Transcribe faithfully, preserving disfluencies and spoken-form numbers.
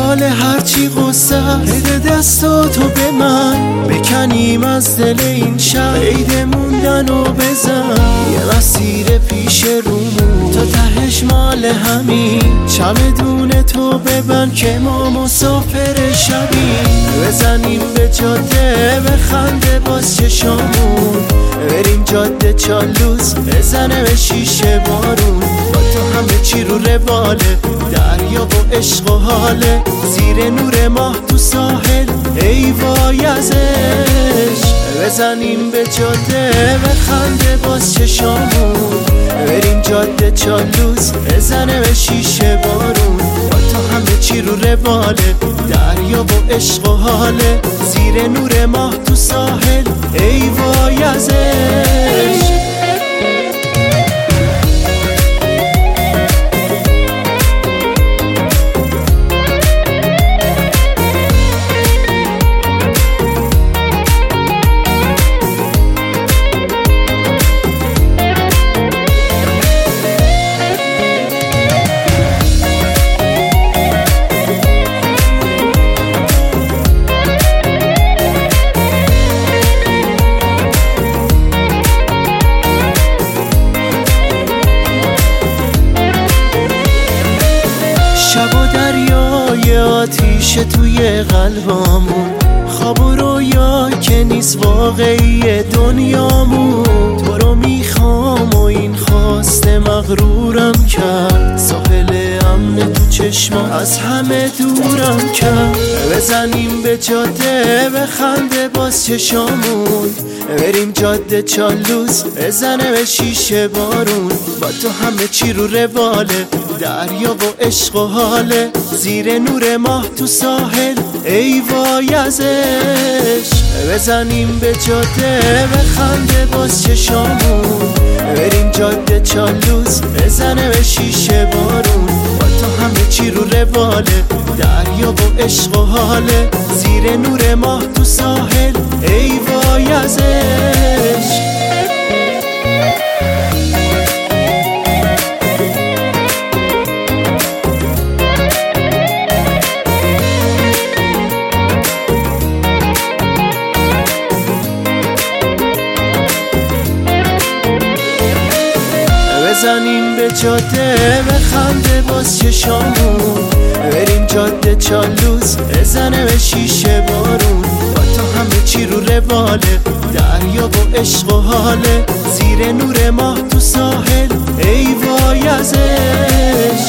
خیال هرچی غصه بده دستاتو به من، بکنیم از دل این شهر عید موندن و بزن. یه مسیر پیش رومون تا تهش مال همین، چمدون تو ببند که ما مسافر شبیم. بزنیم به جاده بخنده باز چشامون، بریم جاده چالوس بزنه به شیشه بارون. با تو همه چی رو رواله، دریا و عشق و حاله، زیر نور ماه تو ساحل ای وای از عشق. بزنیم به جاده بخنده باز چشامون، بریم جاده چالوس بزنه به شیشه بارون. با تو همه چی رو رواله، دریا و عشق و حاله، زیر نور ماه تو ساحل ای وای از عشق. شب و دریای آتیش توی قلبامون، خواب و رویا که نیست واقعی دنیامون. تو رو میخوام و این خواست مغرورم کرد، ساحل امن تو چشمم از همه دورم کرد. بزنیم به جاده بخنده باز چشامون، بریم جاده چالوس بزنه به شیشه بارون. با تو همه چی رو رواله، دریا و عشق و حاله، زیر نور ماه تو ساحل ای وای از عشق. بزنیم به جاده بخنده باز چشامون، بریم جاده چالوس بزنه به شیشه بارون. با تو همه چی رو رواله، دریا و عشق و حاله، زیر نور ماه تو ساحل ای وای از عشق. بزنیم به جاده بخنده باز چشامون، بریم جاده چالوس بزنه به شیشه بارون. با تو همه چی رو رواله، دریا و عشق و حاله، زیر نور ماه تو ساحل ای وای از عشق.